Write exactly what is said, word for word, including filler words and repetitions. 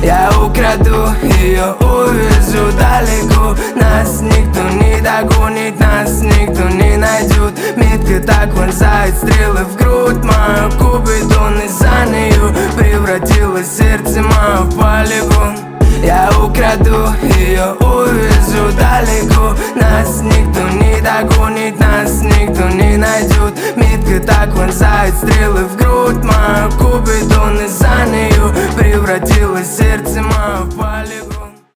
Я украду ее, увезу далеко. Нас никто не догонит, нас никто не найдет. Метка так вонзает стрелы в грудь мою. Купидон из-за нее превратилось сердце мое в полигон. Я украду ее, увезу далеко. Нас никто не догонит, нас никто не найдет. Метка так вонзает стрелы в грудь мою. Купидон из-за нее превратилось сердце мое в полигон.